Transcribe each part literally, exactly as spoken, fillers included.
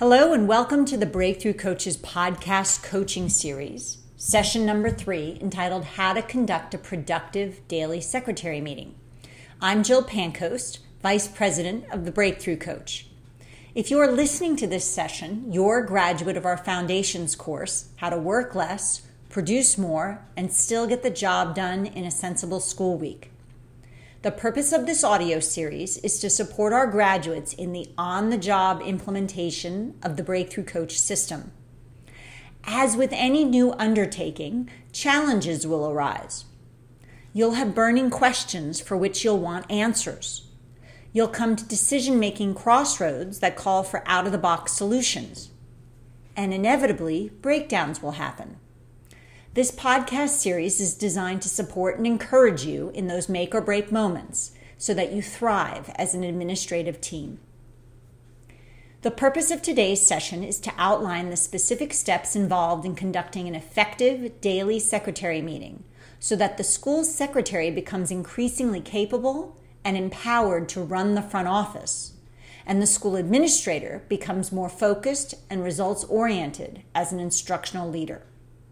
Hello and welcome to the Breakthrough Coaches podcast coaching series, session number three, entitled How to Conduct a Productive Daily Secretary Meeting. I'm Jill Pancoast, Vice President of the Breakthrough Coach. If you are listening to this session, you're a graduate of our Foundations course, How to Work Less, Produce More, and Still Get the Job Done in a Sensible School Week. The purpose of this audio series is to support our graduates in the on-the-job implementation of the Breakthrough Coach system. As with any new undertaking, challenges will arise. You'll have burning questions for which you'll want answers. You'll come to decision-making crossroads that call for out-of-the-box solutions. And inevitably, breakdowns will happen. This podcast series is designed to support and encourage you in those make or break moments so that you thrive as an administrative team. The purpose of today's session is to outline the specific steps involved in conducting an effective daily secretary meeting so that the school secretary becomes increasingly capable and empowered to run the front office, and the school administrator becomes more focused and results-oriented as an instructional leader.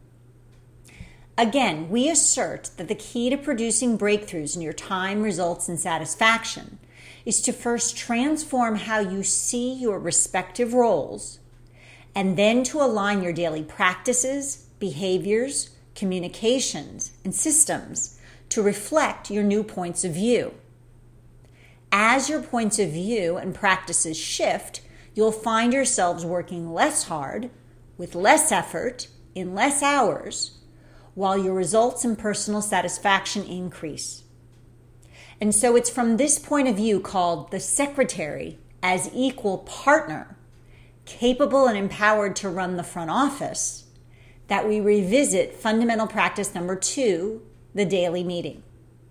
Again, we assert that the key to producing breakthroughs in your time, results, and satisfaction is to first transform how you see your respective roles, and then to align your daily practices, behaviors, communications, and systems to reflect your new points of view. As your points of view and practices shift, you'll find yourselves working less hard, with less effort, in less hours, while your results and personal satisfaction increase. And so it's from this point of view, called the secretary as equal partner, capable and empowered to run the front office, that we revisit fundamental practice number two, the daily meeting.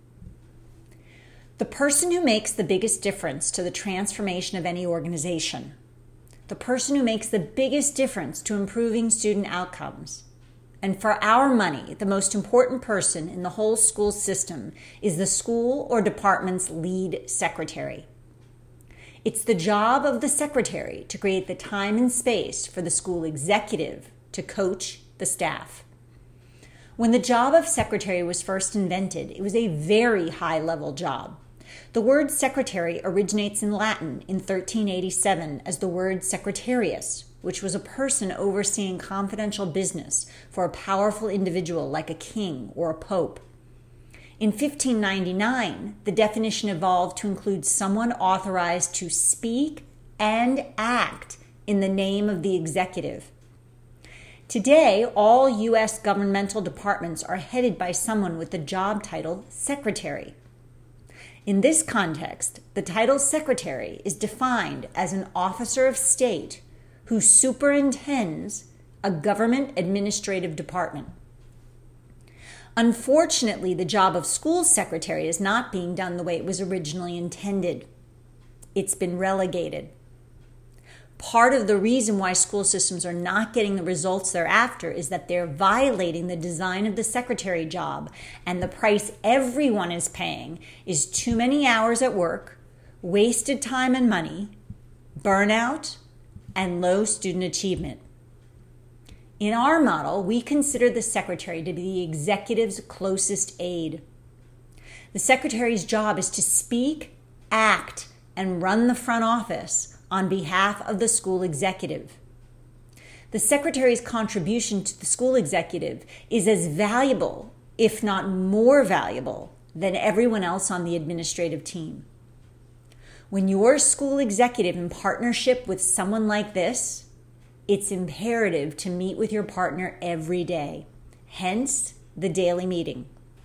The person who makes the biggest difference to the transformation of any organization, the person who makes the biggest difference to improving student outcomes, and for our money, the most important person in the whole school system is the school or department's lead secretary. It's the job of the secretary to create the time and space for the school executive to coach the staff. When the job of secretary was first invented, it was a very high-level job. The word secretary originates in Latin in thirteen eighty-seven as the word secretarius, which was a person overseeing confidential business for a powerful individual like a king or a pope. In fifteen ninety-nine, the definition evolved to include someone authorized to speak and act in the name of the executive. Today, all U S governmental departments are headed by someone with the job title secretary. In this context, the title secretary is defined as an officer of state who superintends a government administrative department. Unfortunately, the job of school secretary is not being done the way it was originally intended. It's been relegated. Part of the reason why school systems are not getting the results they're after is that they're violating the design of the secretary job, and the price everyone is paying is too many hours at work, wasted time and money, burnout, and low student achievement. In our model, we consider the secretary to be the executive's closest aide. The secretary's job is to speak, act, and run the front office on behalf of the school executive. The secretary's contribution to the school executive is as valuable, if not more valuable, than everyone else on the administrative team. When you're a school executive in partnership with someone like this, it's imperative to meet with your partner every day, hence the daily meeting.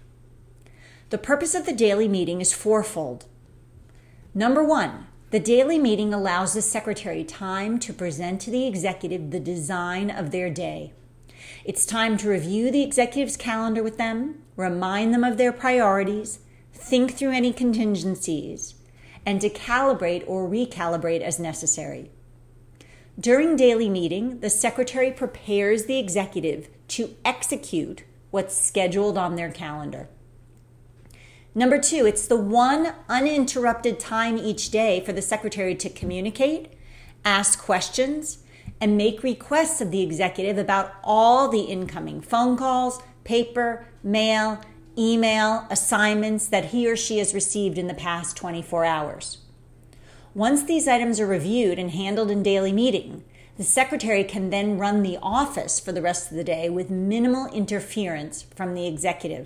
The purpose of the daily meeting is fourfold. Number one, the daily meeting allows the secretary time to present to the executive the design of their day. It's time to review the executive's calendar with them, remind them of their priorities, think through any contingencies, and to calibrate or recalibrate as necessary. During daily meeting, the secretary prepares the executive to execute what's scheduled on their calendar. Number two, it's the one uninterrupted time each day for the secretary to communicate, ask questions, and make requests of the executive about all the incoming phone calls, paper, mail, email, assignments that he or she has received in the past twenty-four hours. Once these items are reviewed and handled in daily meeting, the secretary can then run the office for the rest of the day with minimal interference from the executive.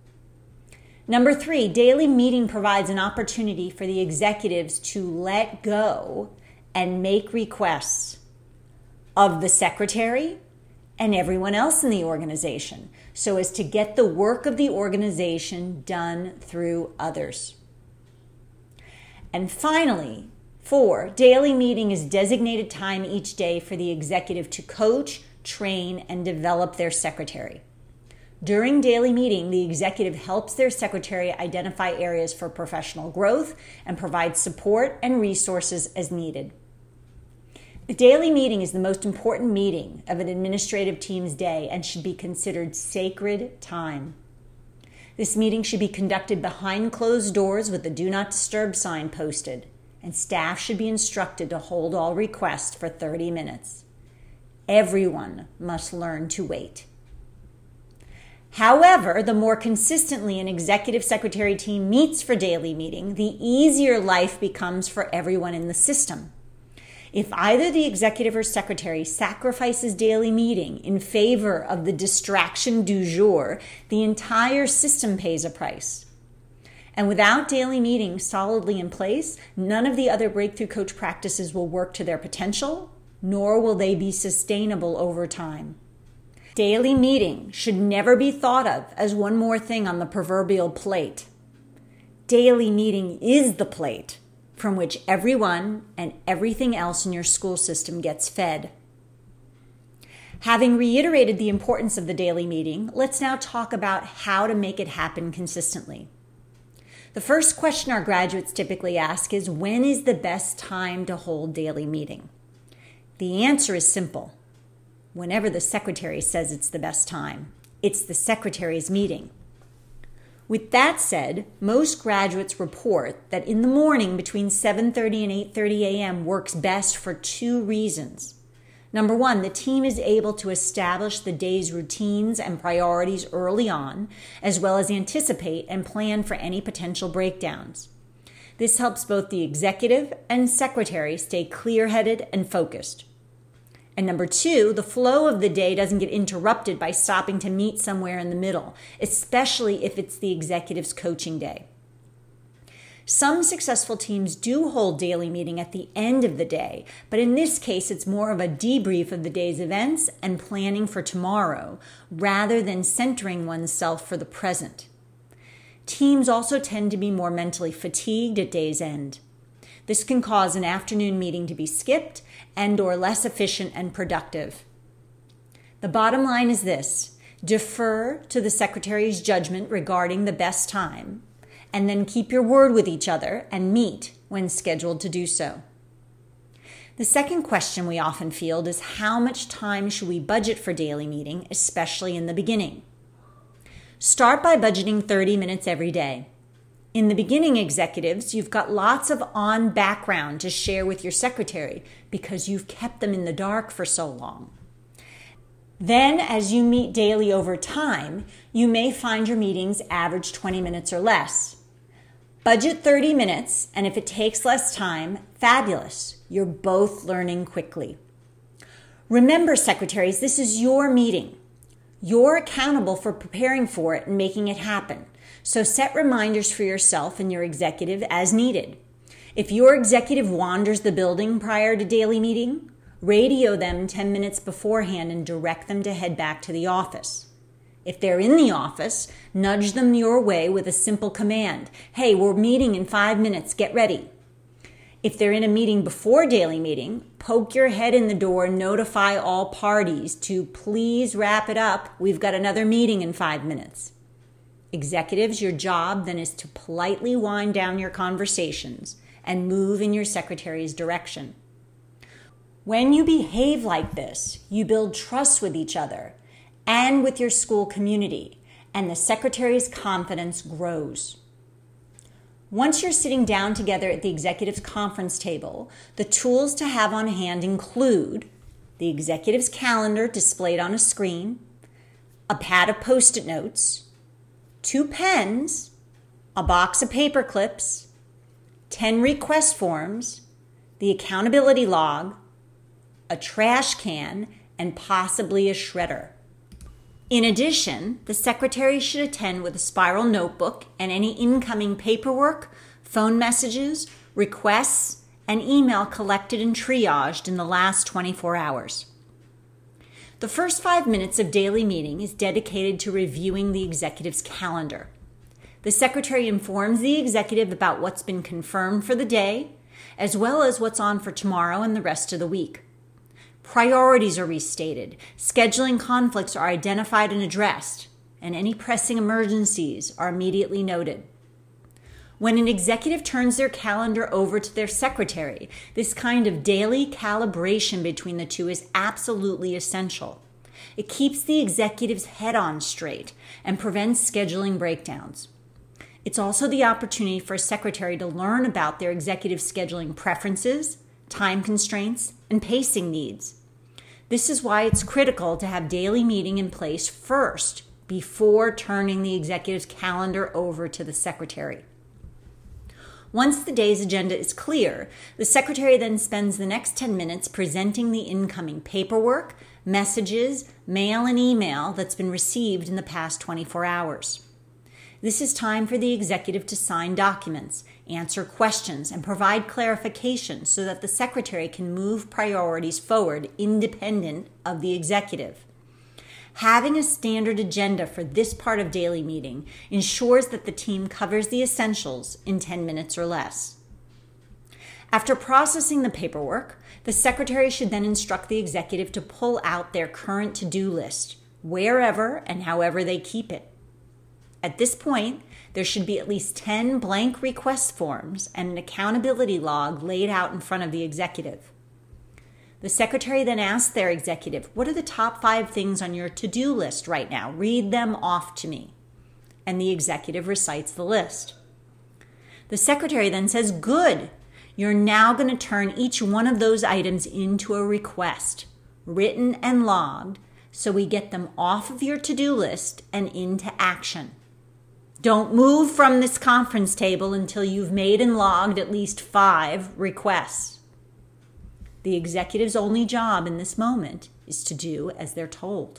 Number three, daily meeting provides an opportunity for the executives to let go and make requests of the secretary and everyone else in the organization, so as to get the work of the organization done through others. And finally, four, daily meeting is designated time each day for the executive to coach, train, and develop their secretary. During daily meeting, the executive helps their secretary identify areas for professional growth and provides support and resources as needed. The daily meeting is the most important meeting of an administrative team's day and should be considered sacred time. This meeting should be conducted behind closed doors with the Do Not Disturb sign posted, and staff should be instructed to hold all requests for thirty minutes. Everyone must learn to wait. However, the more consistently an executive secretary team meets for daily meeting, the easier life becomes for everyone in the system. If either the executive or secretary sacrifices daily meeting in favor of the distraction du jour, the entire system pays a price. And without daily meeting solidly in place, none of the other Breakthrough Coach practices will work to their potential, nor will they be sustainable over time. Daily meeting should never be thought of as one more thing on the proverbial plate. Daily meeting is the plate from which everyone and everything else in your school system gets fed. Having reiterated the importance of the daily meeting, let's now talk about how to make it happen consistently. The first question our graduates typically ask is, when is the best time to hold daily meeting? The answer is simple. Whenever the secretary says it's the best time. It's the secretary's meeting. With that said, most graduates report that in the morning between seven thirty and eight thirty a.m. works best for two reasons. Number one, the team is able to establish the day's routines and priorities early on, as well as anticipate and plan for any potential breakdowns. This helps both the executive and secretary stay clear-headed and focused. And number two, the flow of the day doesn't get interrupted by stopping to meet somewhere in the middle, especially if it's the executive's coaching day. Some successful teams do hold daily meeting at the end of the day, but in this case, it's more of a debrief of the day's events and planning for tomorrow, rather than centering oneself for the present. Teams also tend to be more mentally fatigued at day's end. This can cause an afternoon meeting to be skipped and or less efficient and productive. The bottom line is this: defer to the secretary's judgment regarding the best time, and then keep your word with each other and meet when scheduled to do so. The second question we often field is, how much time should we budget for daily meeting, especially in the beginning? Start by budgeting thirty minutes every day. In the beginning, executives, you've got lots of on background to share with your secretary because you've kept them in the dark for so long. Then, as you meet daily over time, you may find your meetings average twenty minutes or less. Budget thirty minutes, and if it takes less time, fabulous. You're both learning quickly. Remember, secretaries, this is your meeting. You're accountable for preparing for it and making it happen. So set reminders for yourself and your executive as needed. If your executive wanders the building prior to daily meeting, radio them ten minutes beforehand and direct them to head back to the office. If they're in the office, nudge them your way with a simple command. Hey, we're meeting in five minutes, get ready. If they're in a meeting before daily meeting, poke your head in the door and notify all parties to please wrap it up. We've got another meeting in five minutes. Executives, your job then is to politely wind down your conversations and move in your secretary's direction. When you behave like this, you build trust with each other and with your school community, and the secretary's confidence grows. Once you're sitting down together at the executive's conference table, the tools to have on hand include the executive's calendar displayed on a screen, a pad of Post-it notes, two pens, a box of paper clips, ten request forms, the accountability log, a trash can, and possibly a shredder. In addition, the secretary should attend with a spiral notebook and any incoming paperwork, phone messages, requests, and email collected and triaged in the last twenty-four hours. The first five minutes of daily meeting is dedicated to reviewing the executive's calendar. The secretary informs the executive about what's been confirmed for the day, as well as what's on for tomorrow and the rest of the week. Priorities are restated, scheduling conflicts are identified and addressed, and any pressing emergencies are immediately noted. When an executive turns their calendar over to their secretary, this kind of daily calibration between the two is absolutely essential. It keeps the executive's head on straight and prevents scheduling breakdowns. It's also the opportunity for a secretary to learn about their executive's scheduling preferences, time constraints, and pacing needs. This is why it's critical to have daily meeting in place first before turning the executive's calendar over to the secretary. Once the day's agenda is clear, the secretary then spends the next ten minutes presenting the incoming paperwork, messages, mail, and email that's been received in the past twenty-four hours. This is time for the executive to sign documents, answer questions, and provide clarification so that the secretary can move priorities forward independent of the executive. Having a standard agenda for this part of daily meeting ensures that the team covers the essentials in ten minutes or less. After processing the paperwork, the secretary should then instruct the executive to pull out their current to-do list, wherever and however they keep it. At this point, there should be at least ten blank request forms and an accountability log laid out in front of the executive. The secretary then asks their executive, "What are the top five things on your to-do list right now? Read them off to me." And the executive recites the list. The secretary then says, "Good. You're now going to turn each one of those items into a request, written and logged, so we get them off of your to-do list and into action. Don't move from this conference table until you've made and logged at least five requests." The executive's only job in this moment is to do as they're told.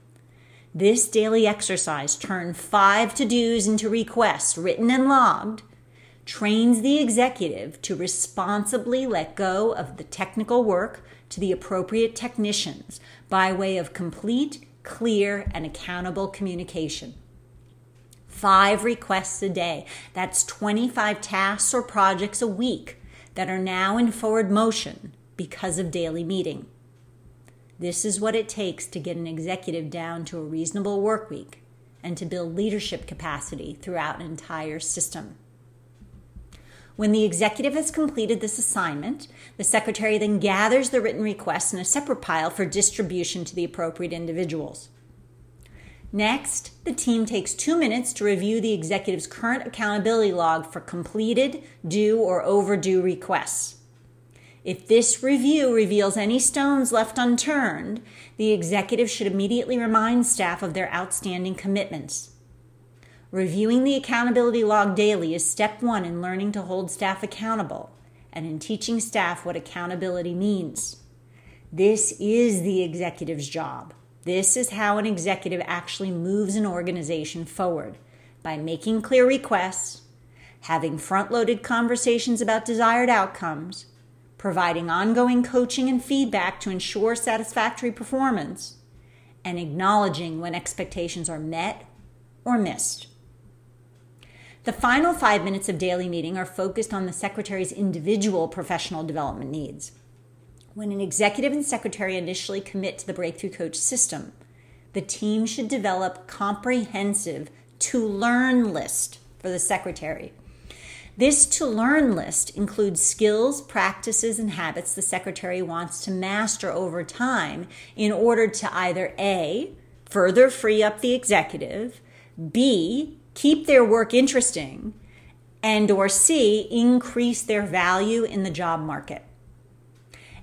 This daily exercise, turn five to-dos into requests, written and logged, trains the executive to responsibly let go of the technical work to the appropriate technicians by way of complete, clear, and accountable communication. Five requests a day. That's twenty-five tasks or projects a week that are now in forward motion because of daily meeting. This is what it takes to get an executive down to a reasonable work week and to build leadership capacity throughout an entire system. When the executive has completed this assignment, the secretary then gathers the written requests in a separate pile for distribution to the appropriate individuals. Next, the team takes two minutes to review the executive's current accountability log for completed, due, or overdue requests. If this review reveals any stones left unturned, the executive should immediately remind staff of their outstanding commitments. Reviewing the accountability log daily is step one in learning to hold staff accountable and in teaching staff what accountability means. This is the executive's job. This is how an executive actually moves an organization forward, by making clear requests, having front-loaded conversations about desired outcomes, providing ongoing coaching and feedback to ensure satisfactory performance, and acknowledging when expectations are met or missed. The final five minutes of daily meeting are focused on the secretary's individual professional development needs. When an executive and secretary initially commit to the Breakthrough Coach system, the team should develop comprehensive to-learn list for the secretary. This to-learn list includes skills, practices, and habits the secretary wants to master over time in order to either A, further free up the executive, B, keep their work interesting, and or C, increase their value in the job market.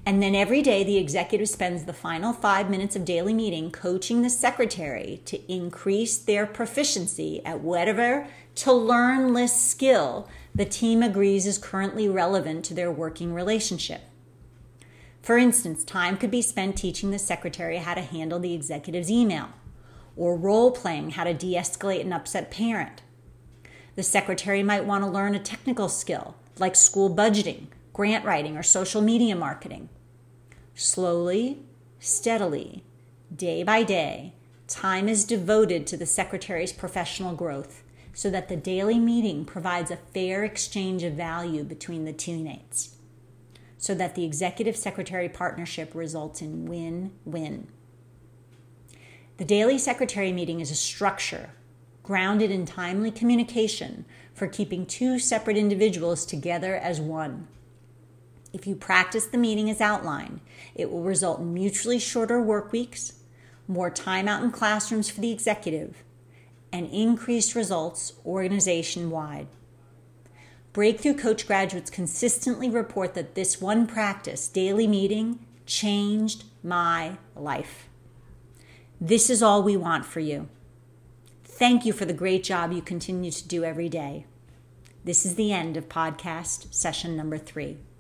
And then every day, the executive spends the final five minutes of daily meeting coaching the secretary to increase their proficiency at whatever to-learn list skill the team agrees is currently relevant to their working relationship. For instance, time could be spent teaching the secretary how to handle the executive's email, or role-playing how to de-escalate an upset parent. The secretary might want to learn a technical skill, like school budgeting, grant writing, or social media marketing. Slowly, steadily, day by day, time is devoted to the secretary's professional growth so that the daily meeting provides a fair exchange of value between the teammates, so that the executive-secretary partnership results in win-win. The daily secretary meeting is a structure grounded in timely communication for keeping two separate individuals together as one. If you practice the meeting as outlined, it will result in mutually shorter work weeks, more time out in classrooms for the executive, and increased results organization-wide. Breakthrough Coach graduates consistently report that this one practice, daily meeting, changed my life. This is all we want for you. Thank you for the great job you continue to do every day. This is the end of podcast session number three.